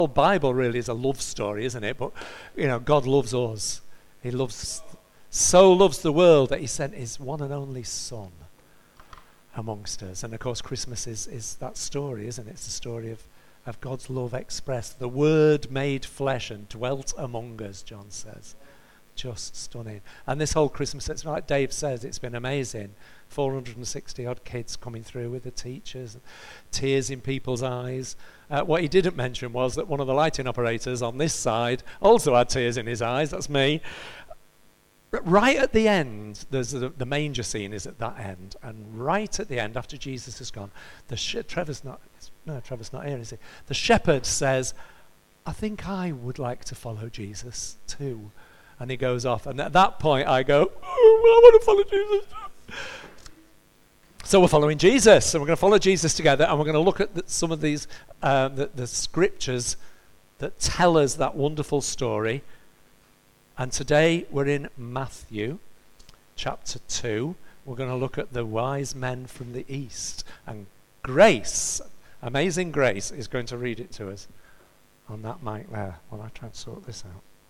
whole Bible really is a love story, isn't it? But, God loves us. He so loves the world that he sent his one and only Son amongst us. And of course, Christmas is that story, isn't it? It's the story of God's love expressed. The Word made flesh and dwelt among us, John says. Just stunning. And this whole Christmas, it's like Dave says, it's been amazing. 460 odd kids coming through with the teachers, tears in people's eyes. What he didn't mention was that one of the lighting operators on this side also had tears in his eyes. That's me. Right at the end, there's the manger scene is at that end, and right at the end, after Jesus has gone, Trevor's not here, is he? The shepherd says, "I think I would like to follow Jesus too," and he goes off. And at that point, I go, "Oh, I want to follow Jesus too." So we're following Jesus, and we're going to follow Jesus together, and we're going to look at some of these the scriptures that tell us that wonderful story. And today we're in Matthew chapter 2. We're going to look at the wise men from the east. And Grace, amazing Grace, is going to read it to us on that mic there while I try and sort this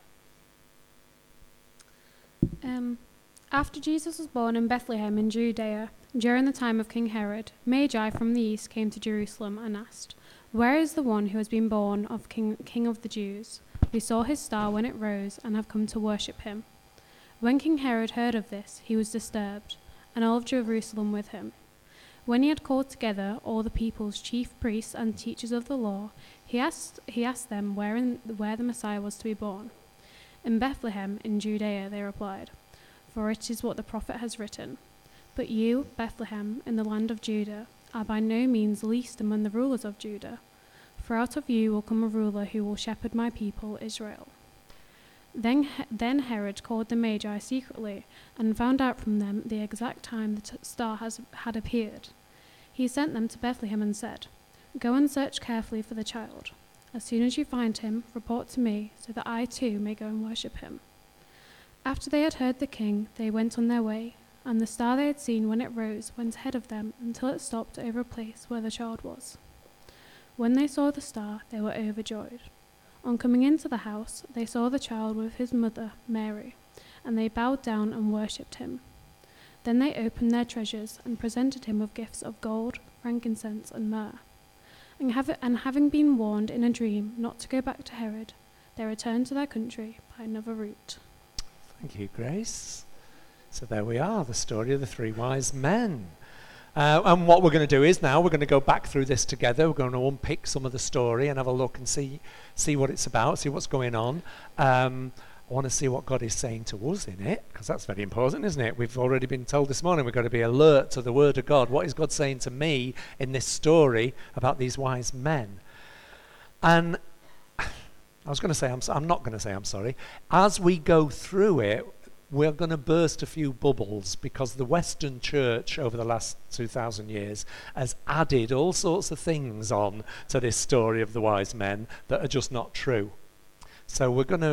out. After Jesus was born in Bethlehem in Judea, during the time of King Herod, Magi from the east came to Jerusalem and asked, "Where is the one who has been born of King of the Jews? We saw his star when it rose and have come to worship him." When King Herod heard of this, he was disturbed, and all of Jerusalem with him. When he had called together all the people's chief priests and teachers of the law, he asked them where the Messiah was to be born. "In Bethlehem in Judea," they replied, "for it is what the prophet has written. But you, Bethlehem, in the land of Judah, are by no means least among the rulers of Judah. For out of you will come a ruler who will shepherd my people Israel." Then Herod called the Magi secretly and found out from them the exact time the star had appeared. He sent them to Bethlehem and said, "Go and search carefully for the child. As soon as you find him, report to me, so that I too may go and worship him." After they had heard the king, they went on their way, and the star they had seen when it rose went ahead of them until it stopped over a place where the child was. When they saw the star, they were overjoyed. On coming into the house, they saw the child with his mother, Mary, and they bowed down and worshipped him. Then they opened their treasures and presented him with gifts of gold, frankincense, and myrrh. And having been warned in a dream not to go back to Herod, they returned to their country by another route. Thank you, Grace. So there we are, the story of the three wise men. And what we're going to do is now we're going to go back through this together. We're going to unpick some of the story and have a look and see what it's about, see what's going on. I want to see what God is saying to us in it, because that's very important, isn't it? We've already been told this morning we've got to be alert to the word of God. What is God saying to me in this story about these wise men? And I was going to say, I'm not going to say I'm sorry. As we go through it, we're going to burst a few bubbles, because the Western church over the last 2,000 years has added all sorts of things on to this story of the wise men that are just not true. So we're going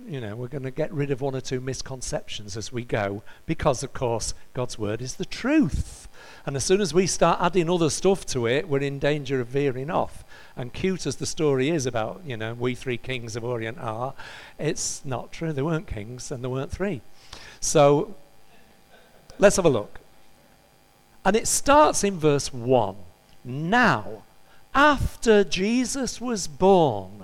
to get rid of one or two misconceptions as we go, because of course God's word is the truth. And as soon as we start adding other stuff to it, we're in danger of veering off. And cute as the story is about, we three kings of Orient are, it's not true. They weren't kings and there weren't three. So let's have a look. And it starts in verse 1. Now, after Jesus was born.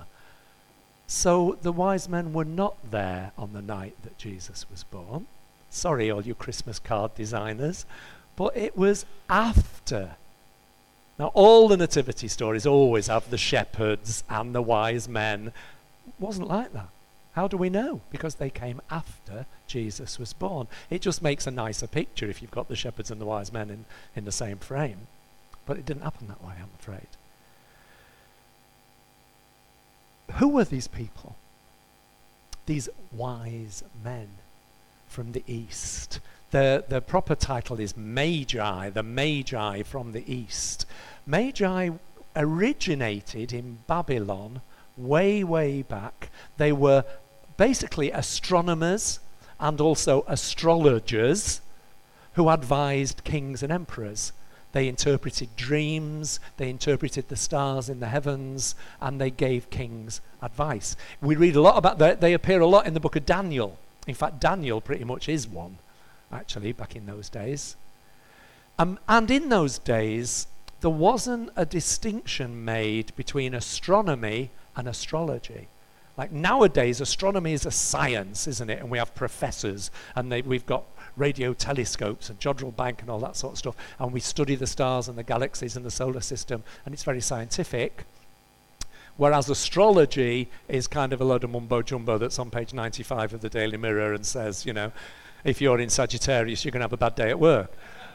So the wise men were not there on the night that Jesus was born. Sorry, all you Christmas card designers, but it was after. Now, all the nativity stories always have the shepherds and the wise men. It wasn't like that. How do we know? Because they came after Jesus was born. It just makes a nicer picture if you've got the shepherds and the wise men in the same frame. But it didn't happen that way, I'm afraid. Who were these people? These wise men from the east. The proper title is Magi, the Magi from the east. Magi originated in Babylon way, way back. They were basically astronomers and also astrologers who advised kings and emperors. They interpreted dreams, they interpreted the stars in the heavens, and they gave kings advice. We read a lot about that. They appear a lot in the book of Daniel. In fact, Daniel pretty much is one, actually, back in those days. And in those days, there wasn't a distinction made between astronomy and astrology. Like nowadays, astronomy is a science, isn't it? And we have professors, and we've got radio telescopes and Jodrell Bank and all that sort of stuff, and we study the stars and the galaxies and the solar system, and it's very scientific. Whereas astrology is kind of a load of mumbo-jumbo that's on page 95 of the Daily Mirror and says, you know, if you're in Sagittarius, you're going to have a bad day at work.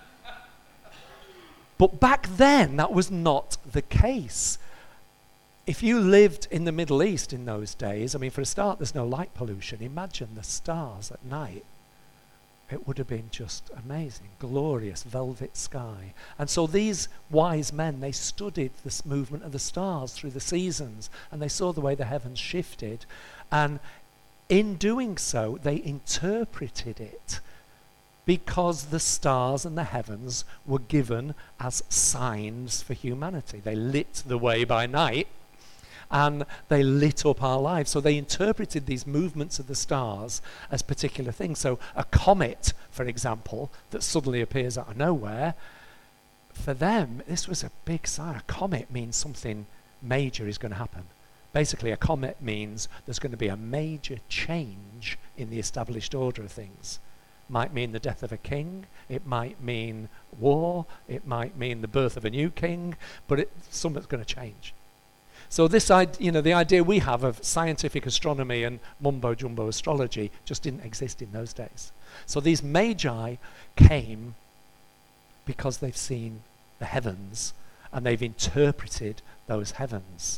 But back then, that was not the case. If you lived in the Middle East in those days, I mean, for a start, there's no light pollution. Imagine the stars at night. It would have been just amazing, glorious velvet sky. And so these wise men, they studied this movement of the stars through the seasons, and they saw the way the heavens shifted. And in doing so, they interpreted it, because the stars and the heavens were given as signs for humanity. They lit the way by night, and they lit up our lives. So they interpreted these movements of the stars as particular things. So a comet, for example, that suddenly appears out of nowhere, for them, this was a big sign. A comet means something major is going to happen. Basically, a comet means there's going to be a major change in the established order of things. Might mean the death of a king, it might mean war, it might mean the birth of a new king, but something's going to change. So this, the idea we have of scientific astronomy and mumbo-jumbo astrology just didn't exist in those days. So these magi came because they've seen the heavens and they've interpreted those heavens.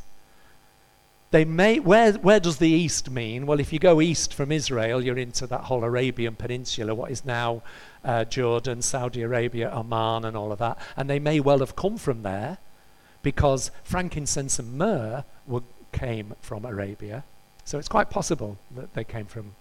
Where does the east mean? Well, if you go east from Israel, you're into that whole Arabian Peninsula, what is now Jordan, Saudi Arabia, Oman, and all of that. And they may well have come from there, because frankincense and myrrh came from Arabia. So it's quite possible that they came from,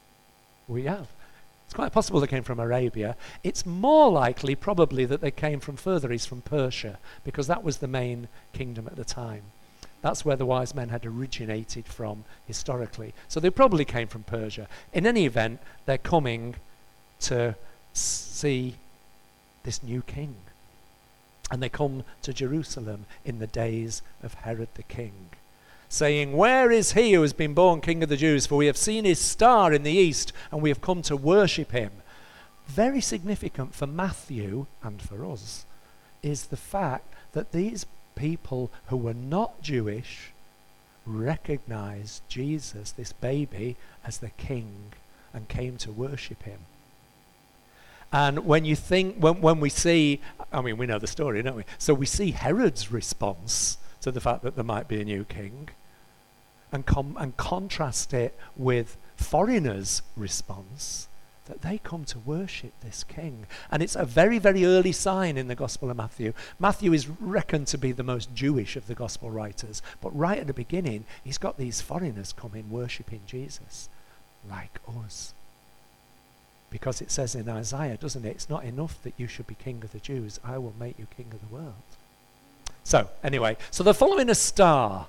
it's quite possible they came from Arabia. It's more likely probably that they came from further east, from Persia, because that was the main kingdom at the time. That's where the wise men had originated from historically. So they probably came from Persia. In any event, they're coming to see this new king. And they come to Jerusalem in the days of Herod the king, saying, "Where is he who has been born King of the Jews? For we have seen his star in the east, and we have come to worship him." Very significant for Matthew and for us is the fact that these people who were not Jewish recognized Jesus, this baby, as the king and came to worship him. And when you think, when we see, I mean, we know the story, don't we? So we see Herod's response to the fact that there might be a new king, and contrast it with foreigners' response, that they come to worship this king. And it's a very, very early sign in the Gospel of Matthew. Matthew is reckoned to be the most Jewish of the Gospel writers, but right at the beginning, he's got these foreigners coming worshipping Jesus, like us. Because it says in Isaiah, doesn't it? It's not enough that you should be king of the Jews. I will make you king of the world. So, anyway, so they're following a star.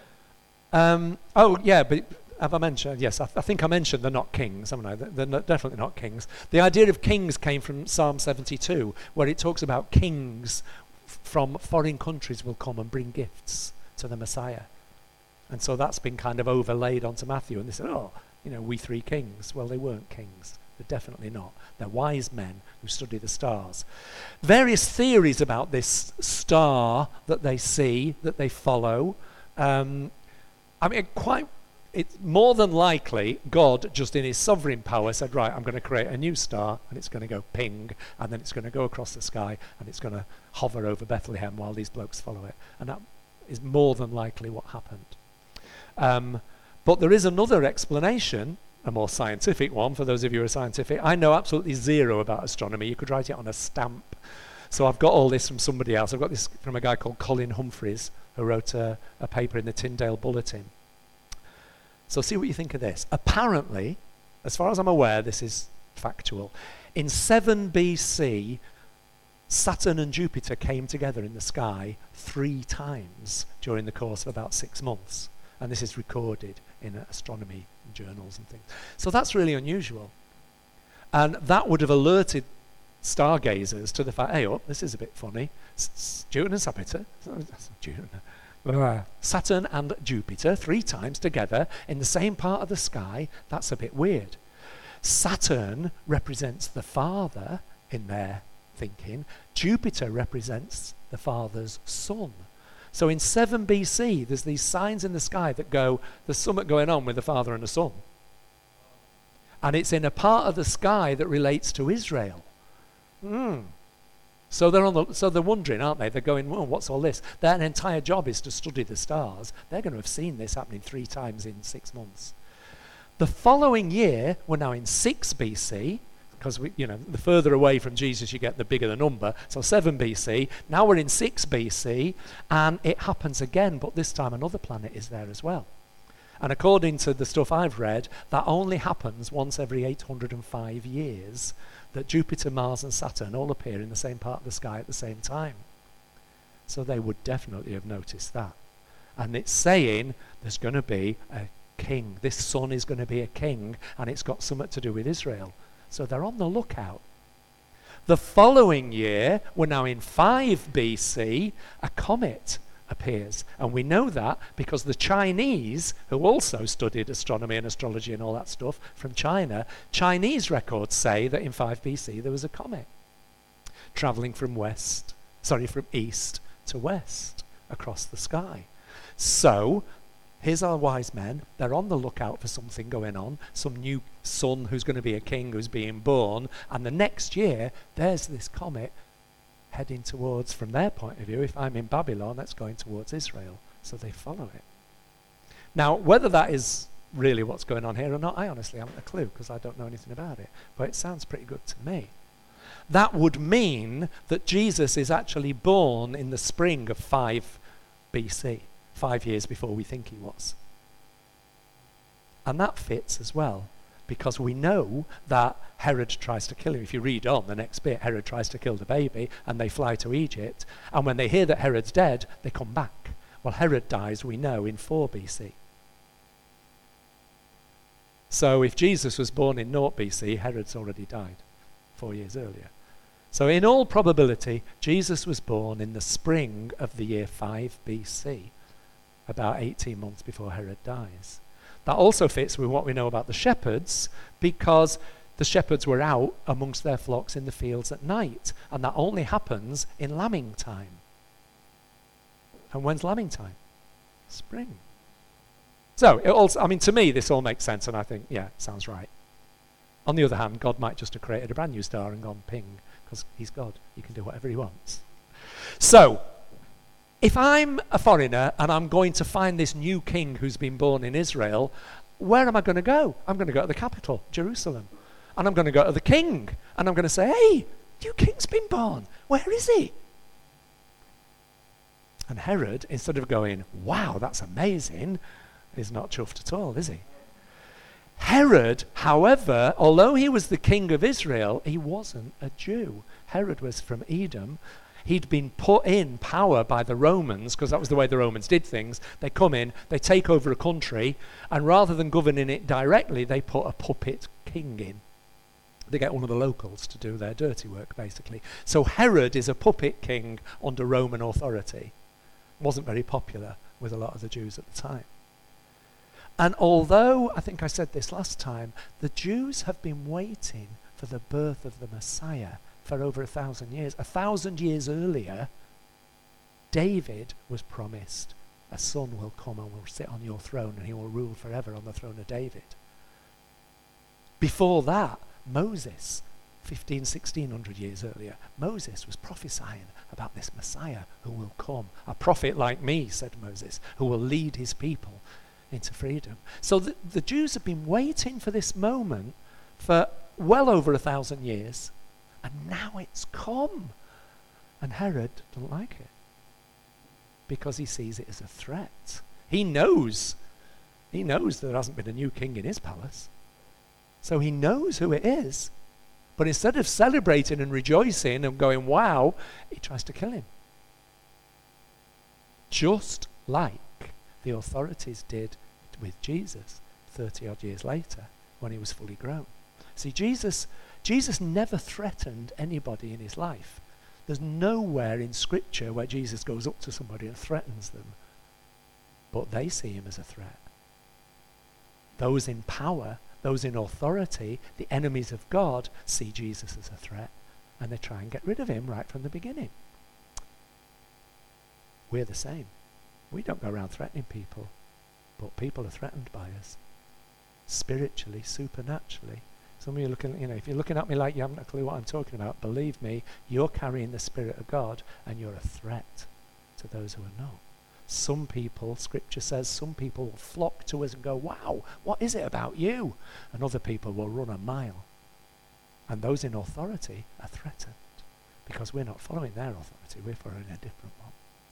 But have I mentioned? Yes, I think I mentioned they're not kings, haven't I? They're definitely not kings. The idea of kings came from Psalm 72, where it talks about kings from foreign countries will come and bring gifts to the Messiah. And so that's been kind of overlaid onto Matthew. And they said, we three kings. Well, they weren't kings. They're definitely not. They're wise men who study the stars. Various theories about this star that they see, that they follow. It's more than likely God, just in his sovereign power, said, right, I'm going to create a new star, and it's going to go ping, and then it's going to go across the sky, and it's going to hover over Bethlehem while these blokes follow it. And that is more than likely what happened. But there is another explanation, a more scientific one, for those of you who are scientific. I know absolutely zero about astronomy. You could write it on a stamp. So I've got all this from somebody else. I've got this from a guy called Colin Humphreys, who wrote a paper in the Tyndale Bulletin. So see what you think of this. Apparently, as far as I'm aware, this is factual. In 7 BC, Saturn and Jupiter came together in the sky 3 times during the course of about 6 months. And this is recorded in astronomy journals and things. So that's really unusual. And that would have alerted stargazers to the fact, hey, oh, this is a bit funny. Saturn and Jupiter 3 times together in the same part of the sky, that's a bit weird. Saturn represents the father in their thinking. Jupiter represents the father's son. So in 7 BC, there's these signs in the sky that go, there's something going on with the father and the son. And it's in a part of the sky that relates to Israel. So they're wondering, aren't they? They're going, well, what's all this? Their entire job is to study the stars. They're going to have seen this happening 3 times in 6 months. The following year, we're now in 6 BC, because the further away from Jesus you get, the bigger the number. So 7 BC. Now we're in 6 BC, and it happens again, but this time another planet is there as well. And according to the stuff I've read, that only happens once every 805 years, that Jupiter, Mars, and Saturn all appear in the same part of the sky at the same time. So they would definitely have noticed that. And it's saying there's going to be a king. This son is going to be a king, and it's got something to do with Israel. So they're on the lookout. The following year, we're now in 5 BC, a comet appears. And we know that because the Chinese, who also studied astronomy and astrology and all that stuff from China, Chinese records say that in 5 BC there was a comet traveling from east to west across the sky. So here's our wise men. They're on the lookout for something going on, some new son who's going to be a king who's being born. And the next year, there's this comet heading towards, from their point of view, if I'm in Babylon, that's going towards Israel. So they follow it. Now, whether that is really what's going on here or not, I honestly haven't a clue because I don't know anything about it. But it sounds pretty good to me. That would mean that Jesus is actually born in the spring of 5 BC. 5 years before we think he was. And that fits as well, because we know that Herod tries to kill him. If you read on the next bit, Herod tries to kill the baby, and they fly to Egypt, and when they hear that Herod's dead, they come back. Well, Herod dies, we know, in 4 BC. So if Jesus was born in 0 BC, Herod's already died 4 years earlier. So in all probability, Jesus was born in the spring of the year 5 BC. About 18 months before Herod dies. That also fits with what we know about the shepherds, because the shepherds were out amongst their flocks in the fields at night, and that only happens in lambing time. And when's lambing time? Spring. So, to me, this all makes sense, and I think, yeah, sounds right. On the other hand, God might just have created a brand new star and gone ping, because he's God. He can do whatever he wants. So, if I'm a foreigner and I'm going to find this new king who's been born in Israel, where am I going to go? I'm going to go to the capital, Jerusalem. And I'm going to go to the king. And I'm going to say, hey, new king's been born. Where is he? And Herod, instead of going, wow, that's amazing, is not chuffed at all, is he? Herod, however, although he was the king of Israel, he wasn't a Jew. Herod was from Edom. He'd been put in power by the Romans, because that was the way the Romans did things. They come in, they take over a country, and rather than governing it directly, they put a puppet king in. They get one of the locals to do their dirty work, basically. So Herod is a puppet king under Roman authority. Wasn't very popular with a lot of the Jews at the time. And although, I think I said this last time, the Jews have been waiting for the birth of the Messiah for over 1,000 years. 1,000 years earlier, David was promised a son will come and will sit on your throne and he will rule forever on the throne of David. Before that, Moses, 1,600 years earlier, Moses was prophesying about this Messiah who will come. A prophet like me, said Moses, who will lead his people into freedom. So the Jews have been waiting for this moment for well over 1,000 years. And now it's come. And Herod doesn't like it because he sees it as a threat. He knows there hasn't been a new king in his palace. So he knows who it is. But instead of celebrating and rejoicing and going, wow, he tries to kill him. Just like the authorities did with Jesus 30 odd years later when he was fully grown. See, Jesus never threatened anybody in his life. There's nowhere in Scripture where Jesus goes up to somebody and threatens them. But they see him as a threat. Those in power, those in authority, the enemies of God, see Jesus as a threat, and they try and get rid of him right from the beginning. We're the same. We don't go around threatening people, but people are threatened by us. Spiritually, supernaturally. Some of you looking, if you're looking at me like you haven't a clue what I'm talking about, believe me, you're carrying the Spirit of God and you're a threat to those who are not. Some people, Scripture says, some people will flock to us and go, wow, what is it about you? And other people will run a mile. And those in authority are threatened because we're not following their authority, we're following a different one.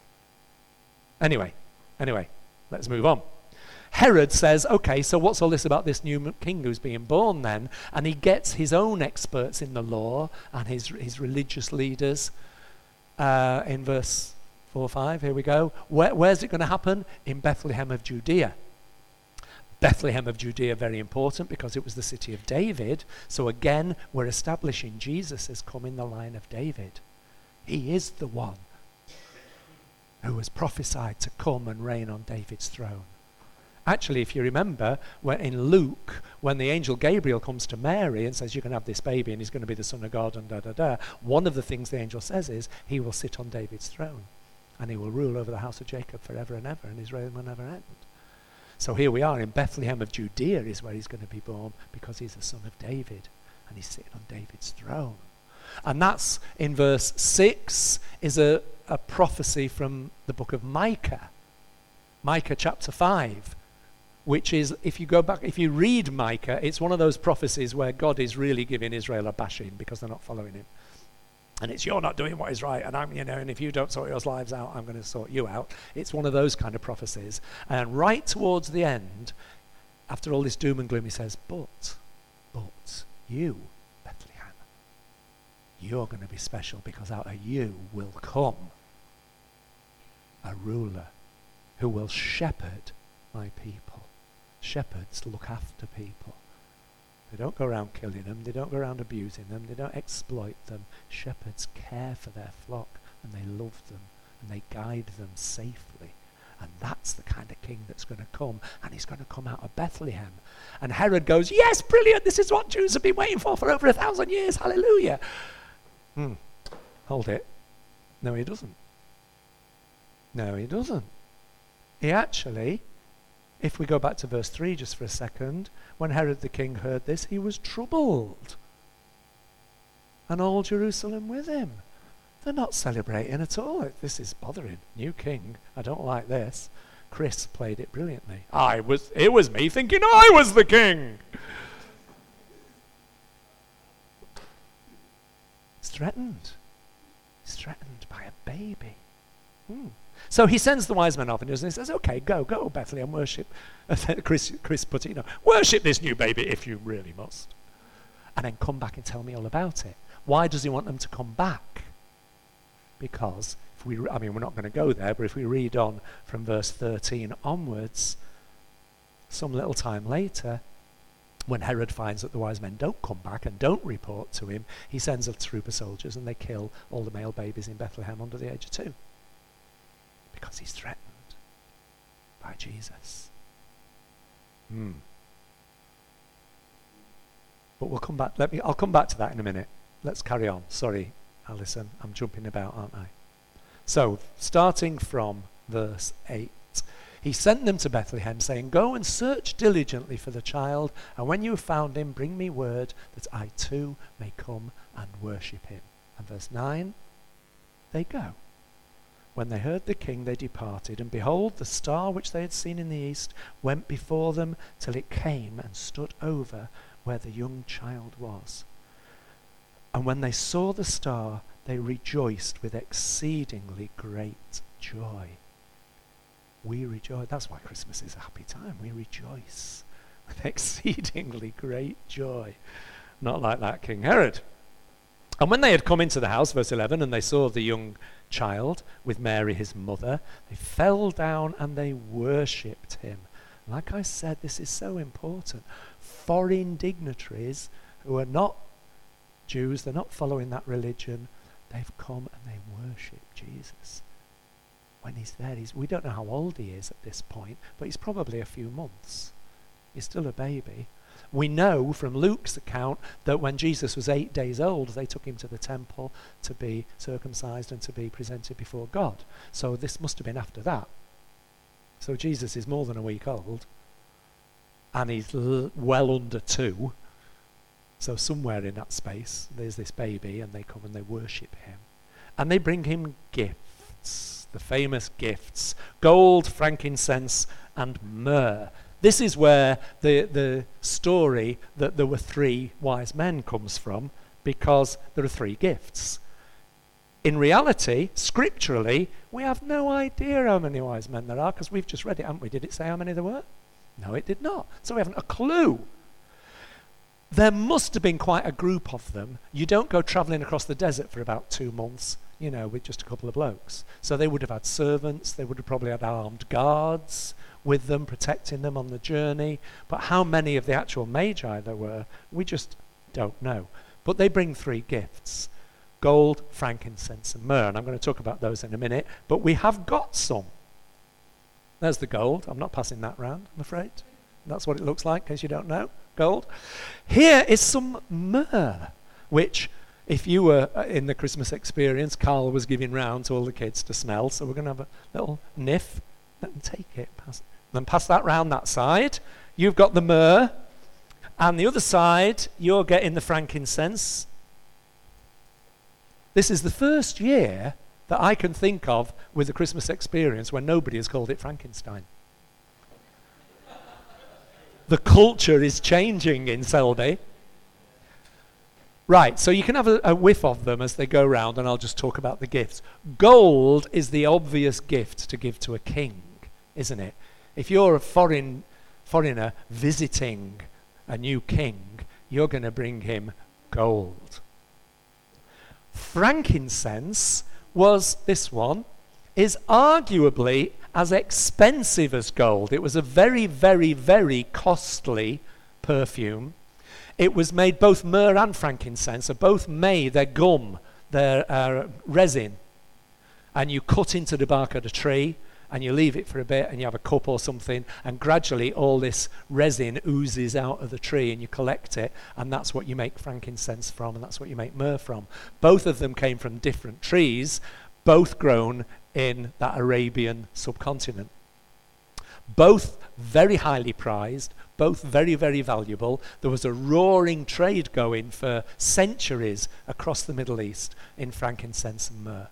Anyway, let's move on. Herod says, okay, so what's all this about this new king who's being born then? And he gets his own experts in the law and his religious leaders in verse 4-5. Here we go. Where's it going to happen? In Bethlehem of Judea. Bethlehem of Judea, very important because it was the city of David. So again, we're establishing Jesus has come in the line of David. He is the one who was prophesied to come and reign on David's throne. Actually, if you remember, in Luke, when the angel Gabriel comes to Mary and says, you can have this baby and he's going to be the Son of God and one of the things the angel says is, he will sit on David's throne and he will rule over the house of Jacob forever and ever, and his reign will never end. So here we are in Bethlehem of Judea is where he's going to be born because he's the son of David and he's sitting on David's throne. And that's in verse 6 is a prophecy from the book of Micah. Micah chapter 5. Which is, if you read Micah, it's one of those prophecies where God is really giving Israel a bashing because they're not following him. And it's, you're not doing what is right, and and if you don't sort your lives out, I'm going to sort you out. It's one of those kind of prophecies. And right towards the end, after all this doom and gloom, he says, but you, Bethlehem, you're going to be special because out of you will come a ruler who will shepherd my people. Shepherds look after people. They don't go around killing them. They don't go around abusing them. They don't exploit them. Shepherds care for their flock and they love them and they guide them safely. And that's the kind of king that's going to come, and he's going to come out of Bethlehem. And Herod goes, yes, brilliant, this is what Jews have been waiting for over 1,000 years, hallelujah. Hold it. No, he doesn't. He actually, if we go back to verse 3 just for a second, when Herod the king heard this, he was troubled. And all Jerusalem with him. They're not celebrating at all. This is bothering. New king. I don't like this. Chris played it brilliantly. It was me thinking I was the king. He's threatened. He's threatened by a baby. So he sends the wise men off and he says, okay, go Bethlehem, worship. Chris put it, worship this new baby if you really must. And then come back and tell me all about it. Why does he want them to come back? Because, we're not going to go there, but if we read on from verse 13 onwards, some little time later, when Herod finds that the wise men don't come back and don't report to him, he sends a troop of soldiers and they kill all the male babies in Bethlehem under the age of 2. Because he's threatened by Jesus. But we'll come back. I'll come back to that in a minute. Let's carry on. Sorry, Alison, I'm jumping about, aren't I? So, starting from verse 8. He sent them to Bethlehem, saying, go and search diligently for the child, and when you have found him, bring me word that I too may come and worship him. And verse 9, they go. When they heard the king, they departed, and behold, the star which they had seen in the east went before them till it came and stood over where the young child was. And when they saw the star, they rejoiced with exceedingly great joy. We rejoice. That's why Christmas is a happy time. We rejoice with exceedingly great joy. Not like that King Herod. And when they had come into the house, verse 11, and they saw the young child with Mary his mother, they fell down and they worshipped him. Like I said, this is so important. Foreign dignitaries who are not Jews, they're not following that religion, they've come and they worship Jesus. When he's there, we don't know how old he is at this point, but he's probably a few months. He's still a baby. We know from Luke's account that when Jesus was 8 days old, they took him to the temple to be circumcised and to be presented before God. So this must have been after that. So Jesus is more than a week old, and he's well under 2. So somewhere in that space, there's this baby, and they come and they worship him. And they bring him gifts, the famous gifts, gold, frankincense, and myrrh. This is where the story that there were 3 wise men comes from, because there are 3 gifts. In reality, scripturally, we have no idea how many wise men there are, because we've just read it, haven't we? Did it say how many there were? No, it did not. So we haven't a clue. There must have been quite a group of them. You don't go travelling across the desert for about 2 months, with just a couple of blokes. So they would have had servants, they would have probably had armed guards with them, protecting them on the journey. But how many of the actual magi there were, we just don't know. But they bring 3 gifts: gold, frankincense, and myrrh. And I'm going to talk about those in a minute, but we have got some. There's the gold. I'm not passing that round, I'm afraid. That's what it looks like, in case you don't know. Gold. Here is some myrrh, which, if you were in the Christmas experience, Carl was giving round to all the kids to smell. So we're going to have a little sniff. Let them take it. Then pass that round that side. You've got the myrrh. And the other side, you're getting the frankincense. This is the first year that I can think of with the Christmas experience when nobody has called it Frankenstein. The culture is changing in Selby. Right, so you can have a whiff of them as they go round, and I'll just talk about the gifts. Gold is the obvious gift to give to a king, isn't it? If you're a foreigner visiting a new king, you're going to bring him gold. Frankincense was this one, is arguably as expensive as gold. It was a very, very, very costly perfume. It was made, both myrrh and frankincense are both made, they're gum, they're resin. And you cut into the bark of the tree, and you leave it for a bit, and you have a cup or something, and gradually all this resin oozes out of the tree, and you collect it, and that's what you make frankincense from, and that's what you make myrrh from. Both of them came from different trees, both grown in that Arabian subcontinent. Both very highly prized, both very, very valuable. There was a roaring trade going for centuries across the Middle East in frankincense and myrrh.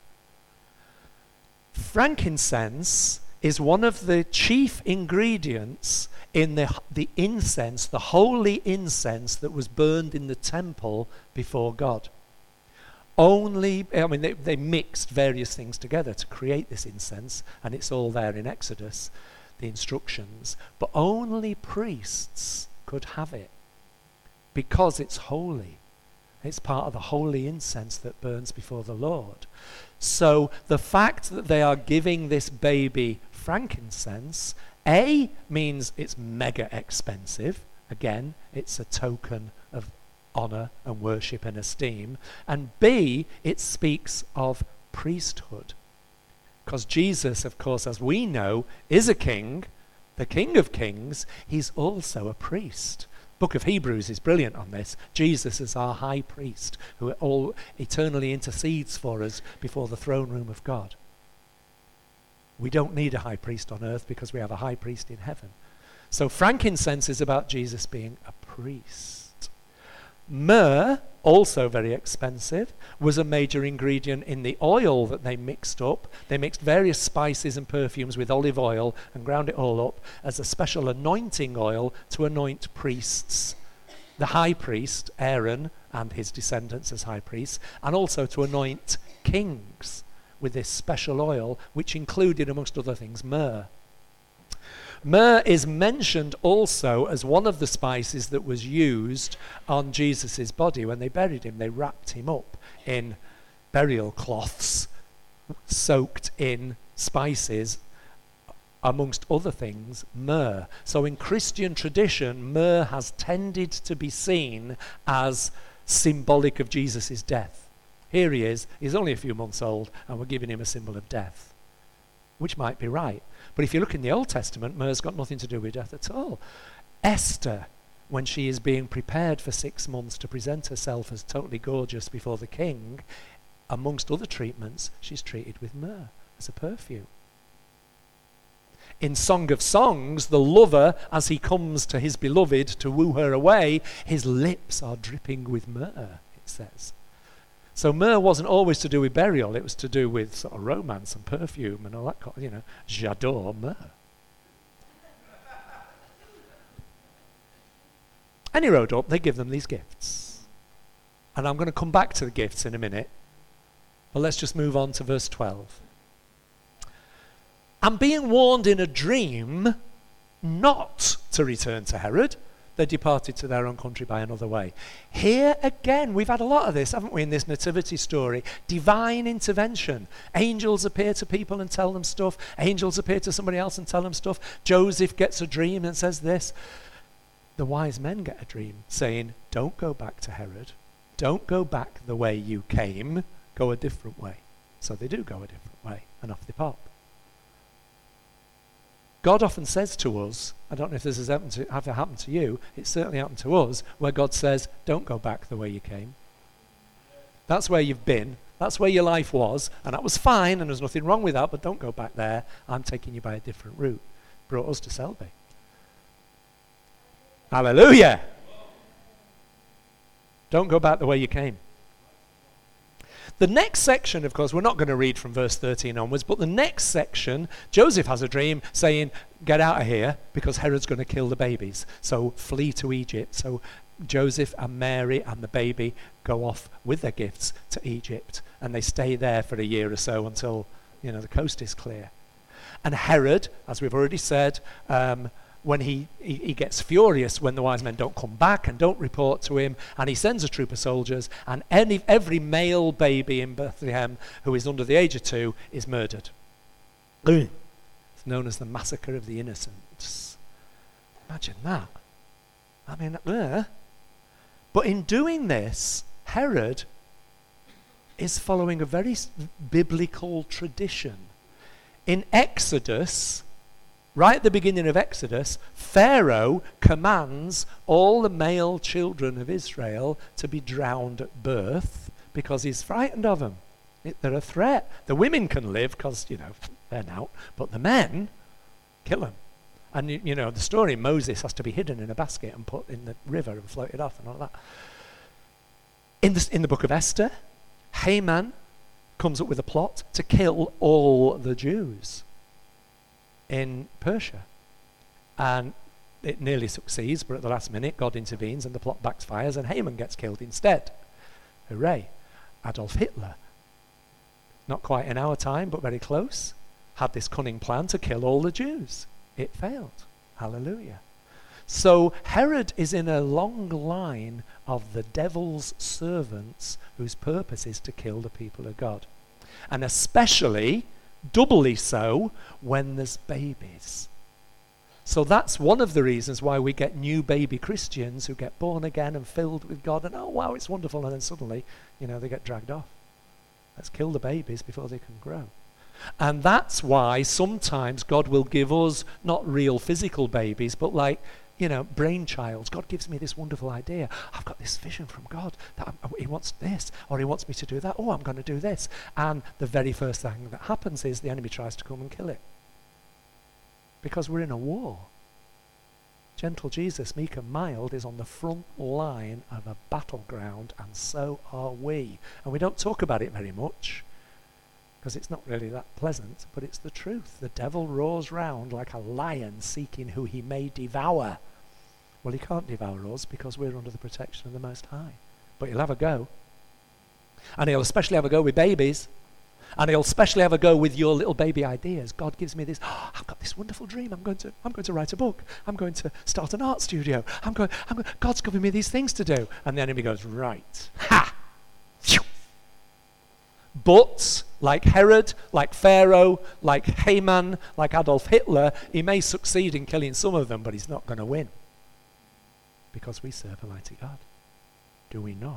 Frankincense is one of the chief ingredients in the incense, the holy incense that was burned in the temple before God. They mixed various things together to create this incense, and it's all there in Exodus, the instructions, but only priests could have it because it's holy. It's part of the holy incense that burns before the Lord. So the fact that they are giving this baby frankincense, A, means it's mega expensive. Again, it's a token of honor and worship and esteem. And B, it speaks of priesthood. Because Jesus, of course, as we know, is a king, the King of Kings. He's also a priest. Book of Hebrews is brilliant on this. Jesus is our high priest who all eternally intercedes for us before the throne room of God. We don't need a high priest on earth because we have a high priest in heaven. So frankincense is about Jesus being a priest. Myrrh, also very expensive, was a major ingredient in the oil that they mixed up. They mixed various spices and perfumes with olive oil and ground it all up as a special anointing oil to anoint priests. The high priest, Aaron, and his descendants as high priests, and also to anoint kings with this special oil, which included, amongst other things, myrrh. Myrrh is mentioned also as one of the spices that was used on Jesus' body when they buried him. They wrapped him up in burial cloths soaked in spices, amongst other things, myrrh. So in Christian tradition, myrrh has tended to be seen as symbolic of Jesus' death. Here he is, he's only a few months old, and we're giving him a symbol of death, which might be right. But if you look in the Old Testament, myrrh's got nothing to do with death at all. Esther, when she is being prepared for 6 months to present herself as totally gorgeous before the king, amongst other treatments, she's treated with myrrh as a perfume. In Song of Songs, the lover, as he comes to his beloved to woo her away, his lips are dripping with myrrh, it says. So myrrh wasn't always to do with burial, it was to do with sort of romance and perfume and all that kind of, j'adore myrrh. And he rode up, they give them these gifts. And I'm going to come back to the gifts in a minute, but let's just move on to verse 12. And being warned in a dream not to return to Herod, they departed to their own country by another way. Here again, we've had a lot of this, haven't we, in this nativity story? Divine intervention. Angels appear to people and tell them stuff. Angels appear to somebody else and tell them stuff. Joseph gets a dream and says this. The wise men get a dream saying, don't go back to Herod. Don't go back the way you came. Go a different way. So they do go a different way, and off they pop. God often says to us, I don't know if this has ever happened to you, it certainly happened to us, where God says, don't go back the way you came. That's where you've been, that's where your life was, and that was fine, and there's nothing wrong with that, but don't go back there, I'm taking you by a different route. Brought us to Selby. Hallelujah! Don't go back the way you came. The next section, of course, we're not going to read from verse 13 onwards, but the next section, Joseph has a dream saying, get out of here because Herod's going to kill the babies. So flee to Egypt. So Joseph and Mary and the baby go off with their gifts to Egypt, and they stay there for a year or so until, the coast is clear. And Herod, as we've already said, when he gets furious when the wise men don't come back and don't report to him, and he sends a troop of soldiers, and every male baby in Bethlehem who is under the age of 2 is murdered. It's known as the massacre of the innocents. Imagine that. But in doing this, Herod is following a very biblical tradition. In Exodus, right at the beginning of Exodus, Pharaoh commands all the male children of Israel to be drowned at birth because he's frightened of them. They're a threat. The women can live because, they're out, but the men, kill them. And, the story, Moses has to be hidden in a basket and put in the river and floated off and all that. In the book of Esther, Haman comes up with a plot to kill all the Jews in Persia, and it nearly succeeds, but at the last minute God intervenes and the plot backfires and Haman gets killed instead. Hooray. Adolf Hitler, not quite in our time but very close, had this cunning plan to kill all the Jews. It failed. Hallelujah. So Herod is in a long line of the devil's servants whose purpose is to kill the people of God, and especially doubly so when there's babies. So that's one of the reasons why we get new baby Christians who get born again and filled with God, and oh wow, it's wonderful, and then suddenly, they get dragged off. Let's kill the babies before they can grow. And that's why sometimes God will give us not real physical babies, but brainchilds. God gives me this wonderful idea. I've got this vision from God that he wants this, or he wants me to do that. Oh, I'm going to do this. And the very first thing that happens is the enemy tries to come and kill it. Because we're in a war. Gentle Jesus, meek and mild, is on the front line of a battleground, and so are we. And we don't talk about it very much, because it's not really that pleasant, but it's the truth. The devil roars round like a lion seeking who he may devour. Well, he can't devour us because we're under the protection of the Most High. But he'll have a go. And he'll especially have a go with babies. And he'll especially have a go with your little baby ideas. God gives me this, I've got this wonderful dream. I'm going to write a book. I'm going to start an art studio. God's given me these things to do. And the enemy goes, right. Ha! Phew. But, like Herod, like Pharaoh, like Haman, like Adolf Hitler, he may succeed in killing some of them, but he's not going to win. Because we serve a mighty God. Do we not?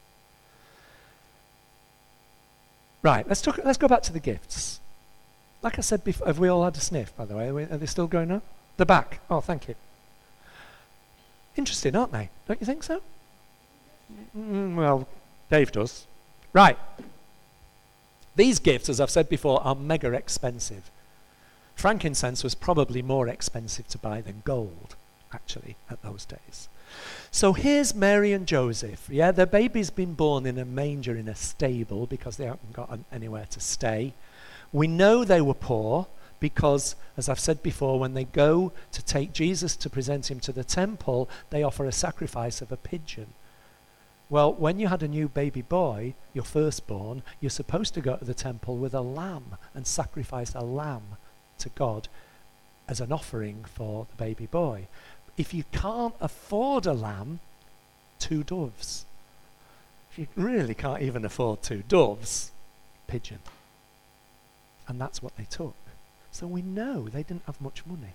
Right, let's go back to the gifts. Like I said before, have we all had a sniff, by the way? Are they still going on? The back. Oh, thank you. Interesting, aren't they? Don't you think so? Well, Dave does. Right. These gifts, as I've said before, are mega expensive. Frankincense was probably more expensive to buy than gold, actually, at those days. So here's Mary and Joseph. Yeah, their baby's been born in a manger in a stable because they haven't got anywhere to stay. We know they were poor because, as I've said before, when they go to take Jesus to present him to the temple, they offer a sacrifice of a pigeon. Well, when you had a new baby boy, your firstborn, you're supposed to go to the temple with a lamb and sacrifice a lamb to God as an offering for the baby boy. If you can't afford a lamb, 2 doves. If you really can't even afford 2 doves, pigeon. And that's what they took. So we know they didn't have much money.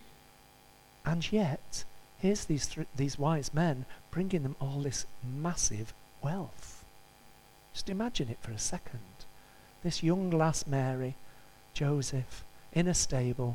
And yet, here's these wise men bringing them all this massive wealth. Just imagine it for a second. This young lass Mary, Joseph, in a stable,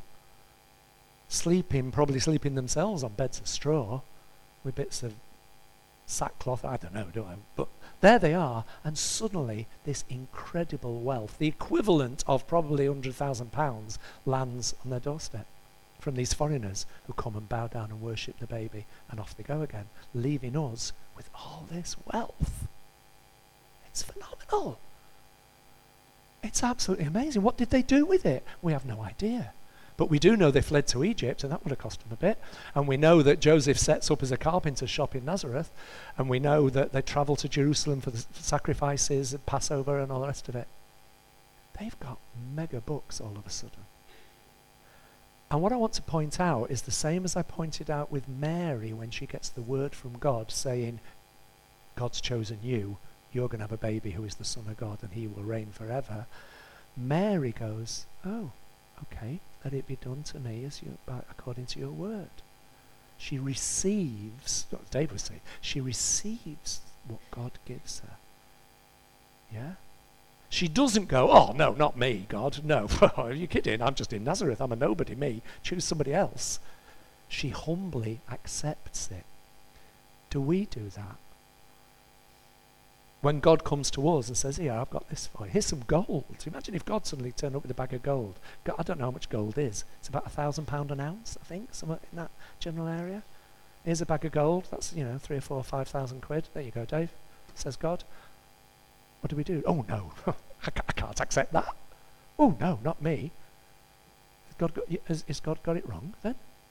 probably sleeping themselves on beds of straw with bits of sackcloth, I don't know, do I? But there they are, and suddenly this incredible wealth, the equivalent of probably £100,000, lands on their doorstep from these foreigners who come and bow down and worship the baby, and off they go again, leaving us with all this wealth. It's phenomenal. It's absolutely amazing. What did they do with it? We have no idea. But we do know they fled to Egypt, and that would have cost them a bit. And we know that Joseph sets up as a carpenter's shop in Nazareth, and we know that they travel to Jerusalem for the sacrifices, and Passover, and all the rest of it. They've got mega books all of a sudden. And what I want to point out is the same as I pointed out with Mary when she gets the word from God saying, God's chosen you, you're going to have a baby who is the Son of God, and he will reign forever. Mary goes, oh, okay, let it be done to me according to your word. She receives, what Dave was saying, she receives what God gives her. Yeah? She doesn't go, oh, no, not me, God. No, are you kidding? I'm just in Nazareth. I'm a nobody, me. Choose somebody else. She humbly accepts it. Do we do that? When God comes to us and says, here, I've got this for you. Here's some gold. Imagine if God suddenly turned up with a bag of gold. I don't know how much gold is. It's about £1,000 an ounce, I think, somewhere in that general area. Here's a bag of gold. That's, 3 or 4 or 5,000 quid. There you go, Dave, says God. What do we do? Oh, no, I can't accept that. Oh, no, not me. Has God got it wrong then?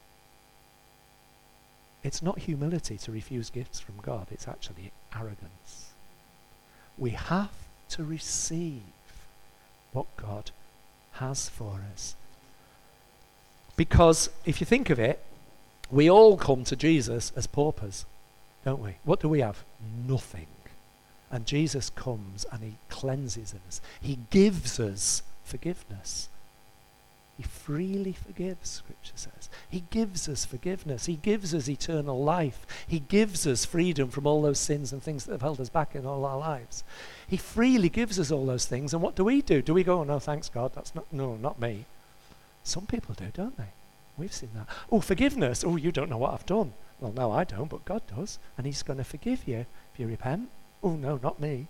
It's not humility to refuse gifts from God. It's actually arrogance. We have to receive what God has for us. Because if you think of it, we all come to Jesus as paupers, don't we? What do we have? Nothing. And Jesus comes and he cleanses us. He gives us forgiveness. He freely forgives, Scripture says. He gives us forgiveness. He gives us eternal life. He gives us freedom from all those sins and things that have held us back in all our lives. He freely gives us all those things. And what do? Do we go, oh, no, thanks, God, not me. Some people do, don't they? We've seen that. Oh, forgiveness. Oh, you don't know what I've done. Well, no, I don't, but God does. And he's going to forgive you if you repent. Oh, no, not me.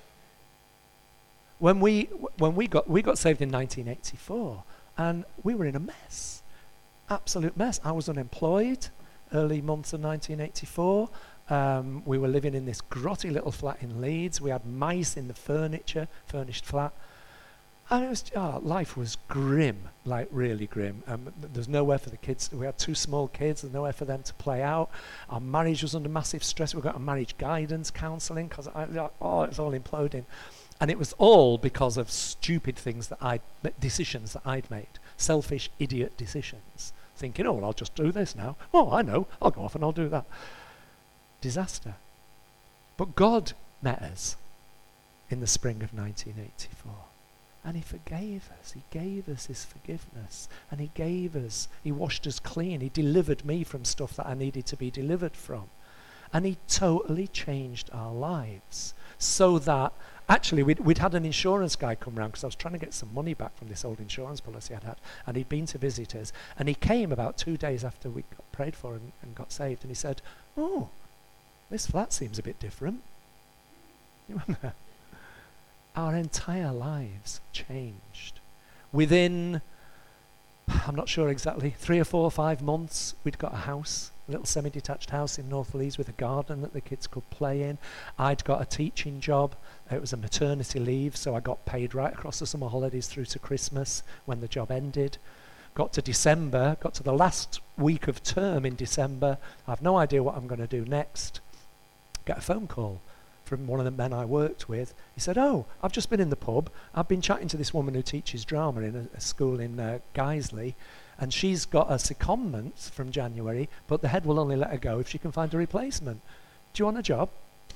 When we got saved in 1984, and we were in a mess, absolute mess. I was unemployed early months of 1984. We were living in this grotty little flat in Leeds. We had mice in the furnished flat. And it was, life was grim, like really grim. There's nowhere for the kids. We had 2 small kids. There's nowhere for them to play out. Our marriage was under massive stress. We got a marriage guidance counselling because it was all imploding. And it was all because of stupid decisions that I'd made. Selfish, idiot decisions. Thinking, oh, well, I'll just do this now. Oh, I know. I'll go off and I'll do that. Disaster. But God met us in the spring of 1984. And he forgave us. He gave us his forgiveness. And he washed us clean. He delivered me from stuff that I needed to be delivered from. And he totally changed our lives. So that, actually, we'd had an insurance guy come round because I was trying to get some money back from this old insurance policy I'd had. And he'd been to visit us. And he came about 2 days after we got prayed for and got saved. And he said, oh, this flat seems a bit different. You remember? Our entire lives changed. Within, I'm not sure exactly, 3 or 4 or 5 months, we'd got a house, a little semi-detached house in North Leeds with a garden that the kids could play in. I'd got a teaching job. It was a maternity leave, so I got paid right across the summer holidays through to Christmas when the job ended. Got to December, got to the last week of term in December. I have no idea what I'm going to do next. Get a phone call from one of the men I worked with. He said, oh, I've just been in the pub. I've been chatting to this woman who teaches drama in a school in Guiseley, and she's got a secondment from January, but the head will only let her go if she can find a replacement. Do you want a job?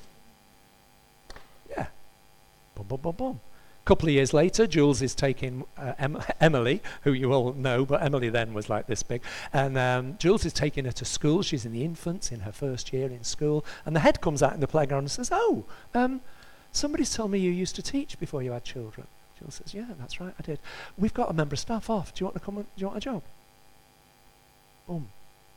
Yeah. Boom, boom, boom, boom. A couple of years later, Jules is taking Emily, who you all know, but Emily then was like this big. And Jules is taking her to school. She's in the infants, in her first year in school. And the head comes out in the playground and says, oh, somebody's told me you used to teach before you had children. Jules says, yeah, that's right, I did. We've got a member of staff off. Do you want to come? Do you want a job? Boom.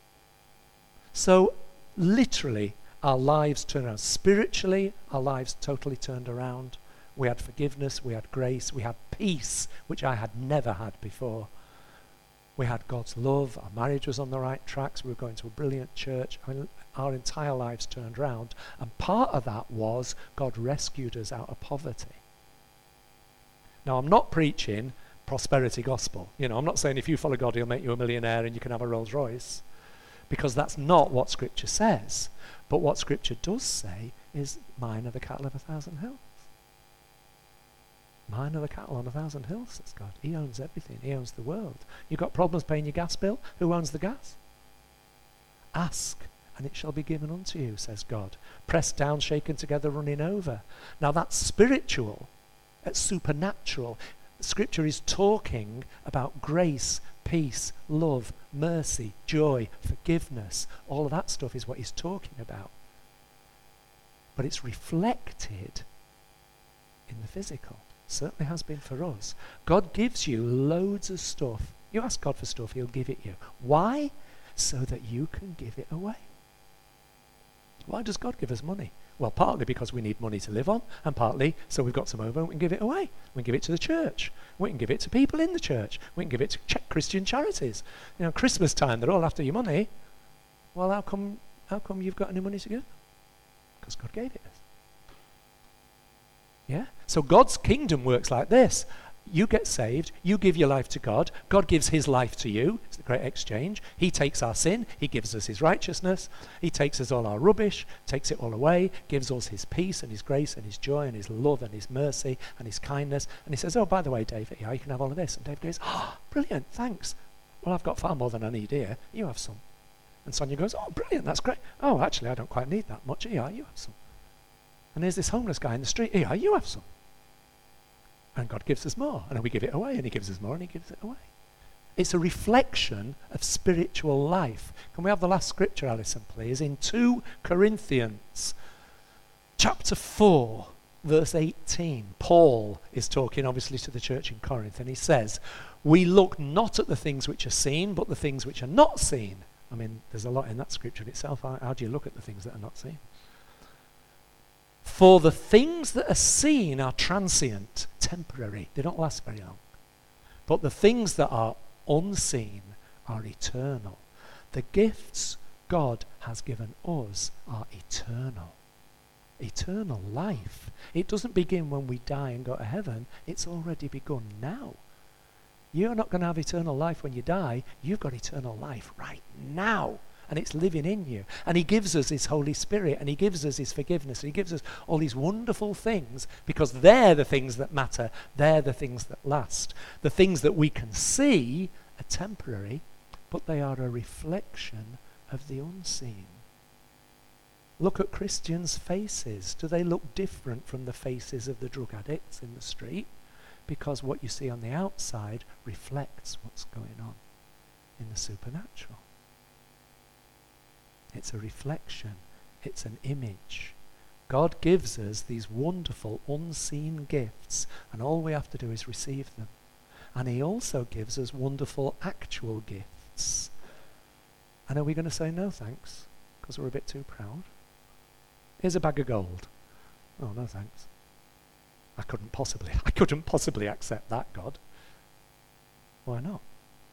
So literally, our lives turned around. Spiritually, our lives totally turned around. We had forgiveness, we had grace, we had peace, which I had never had before. We had God's love, our marriage was on the right tracks, we were going to a brilliant church. I mean, our entire lives turned around, and part of that was God rescued us out of poverty. Now, I'm not preaching prosperity gospel. You know, I'm not saying if you follow God, he'll make you a millionaire and you can have a Rolls Royce, because that's not what Scripture says. But what Scripture does say is, mine are the cattle of 1,000 hills. Mine are the cattle on 1,000 hills, says God. He owns everything. He owns the world. You've got problems paying your gas bill? Who owns the gas? Ask, and it shall be given unto you, says God. Pressed down, shaken together, running over. Now that's spiritual. That's supernatural. Scripture is talking about grace, peace, love, mercy, joy, forgiveness. All of that stuff is what he's talking about. But it's reflected in the physical. Certainly has been for us. God gives you loads of stuff. You ask God for stuff, he'll give it you. Why? So that you can give it away. Why does God give us money? Well, partly because we need money to live on, and partly so we've got some over and we can give it away. We can give it to the church. We can give it to people in the church. We can give it to Christian charities. You know, Christmas time, they're all after your money. Well, how come you've got any money to give? Because God gave it us. Yeah? So God's kingdom works like this. You get saved, you give your life to God, God gives his life to you. It's the great exchange. He takes our sin, he gives us his righteousness, he takes us all our rubbish, takes it all away, gives us his peace and his grace and his joy and his love and his mercy and his kindness. And he says, oh, by the way, David, yeah, you can have all of this. And David goes, oh, brilliant, thanks. Well, I've got far more than I need here. You have some. And Sonia goes, oh, brilliant, that's great. Oh, actually, I don't quite need that much. Yeah, you have some. And there's this homeless guy in the street. Yeah, you have some. And God gives us more. And then we give it away, and he gives us more, and he gives it away. It's a reflection of spiritual life. Can we have the last scripture, Alison, please? In 2 Corinthians chapter 4, verse 18, Paul is talking obviously to the church in Corinth, and he says, we look not at the things which are seen, but the things which are not seen. I mean, there's a lot in that scripture itself. How do you look at the things that are not seen? For the things that are seen are transient, temporary. They don't last very long. But the things that are unseen are eternal. The gifts God has given us are eternal. Eternal life. It doesn't begin when we die and go to heaven. It's already begun now. You're not going to have eternal life when you die. You've got eternal life right now. and it's living in you. And he gives us his Holy Spirit, and he gives us his forgiveness, and he gives us all these wonderful things, because they're the things that matter. They're the things that last. The things that we can see are temporary, but they are a reflection of the unseen. Look at Christians' faces. Do they look different from the faces of the drug addicts in the street? Because what you see on the outside reflects what's going on in the supernatural. It's a reflection. It's an image. God gives us these wonderful unseen gifts, and all we have to do is receive them. And he also gives us wonderful actual gifts. And are we going to say no thanks because we're a bit too proud? Here's a bag of gold. Oh, no thanks. I couldn't possibly accept that, God. Why not?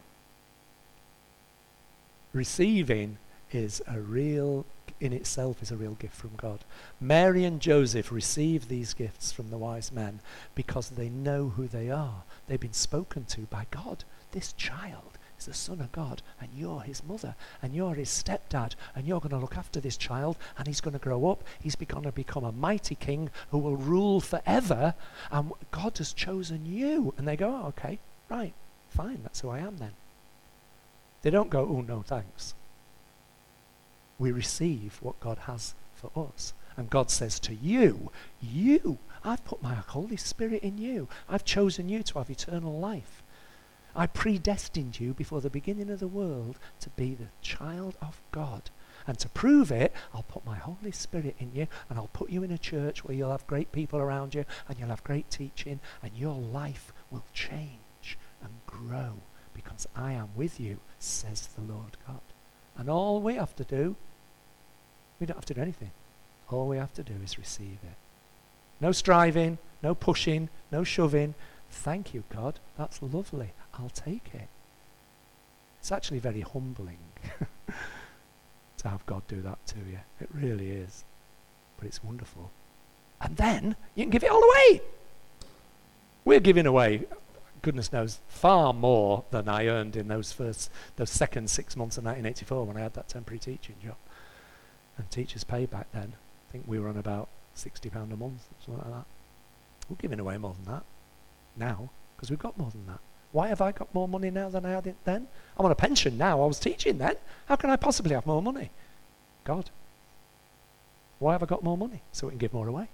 Receiving is in itself is a real gift from God. Mary and Joseph receive these gifts from the wise men because they know who they are. They've been spoken to by God. This child is the Son of God, and you're his mother, and you're his stepdad, and you're going to look after this child, and he's going to grow up. He's going to become a mighty king who will rule forever, and God has chosen you. And they go, oh, okay, right, fine, that's who I am then. They don't go, oh, no, thanks. We receive what God has for us. And God says to you, I've put my Holy Spirit in you. I've chosen you to have eternal life. I predestined you before the beginning of the world to be the child of God. And to prove it, I'll put my Holy Spirit in you, and I'll put you in a church where you'll have great people around you, and you'll have great teaching, and your life will change and grow because I am with you, says the Lord God. And all we have to do, we don't have to do anything. All we have to do is receive it. No striving, no pushing, no shoving. Thank you, God. That's lovely. I'll take it. It's actually very humbling to have God do that to you. It really is. But it's wonderful. And then you can give it all away. We're giving away, goodness knows, far more than I earned in those second 6 months of 1984 when I had that temporary teaching job. And teachers' pay back then, I think we were on about £60 a month, something like that. We're giving away more than that now, because we've got more than that. Why have I got more money now than I had it then? I'm on a pension now. I was teaching then. How can I possibly have more money? God. Why have I got more money? So we can give more away.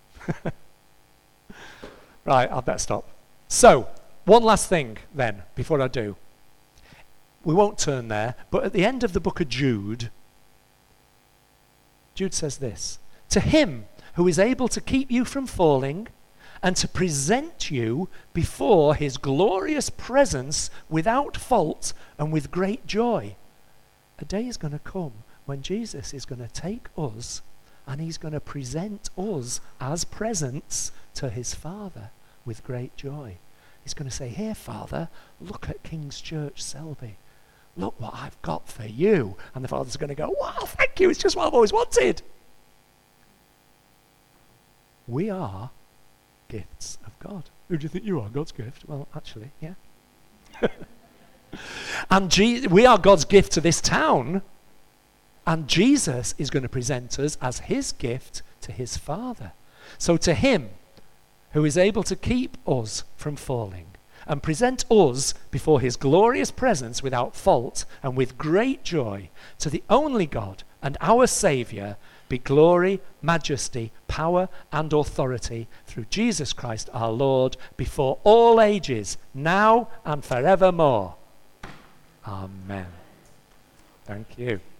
Right, I'd better stop. So, one last thing then, before I do. We won't turn there, but at the end of the book of Jude, Jude says this: to him who is able to keep you from falling and to present you before his glorious presence without fault and with great joy. A day is going to come when Jesus is going to take us and he's going to present us as presents to his Father with great joy. He's going to say, here, Father, look at King's Church, Selby. Look what I've got for you. And the Father's going to go, wow, thank you, it's just what I've always wanted. We are gifts of God. Who do you think you are? God's gift? Well, actually, yeah. And we are God's gift to this town, and Jesus is going to present us as his gift to his Father. So to him who is able to keep us from falling and present us before his glorious presence without fault and with great joy, to the only God and our Saviour, be glory, majesty, power, and authority through Jesus Christ our Lord, before all ages, now and forevermore. Amen. Thank you.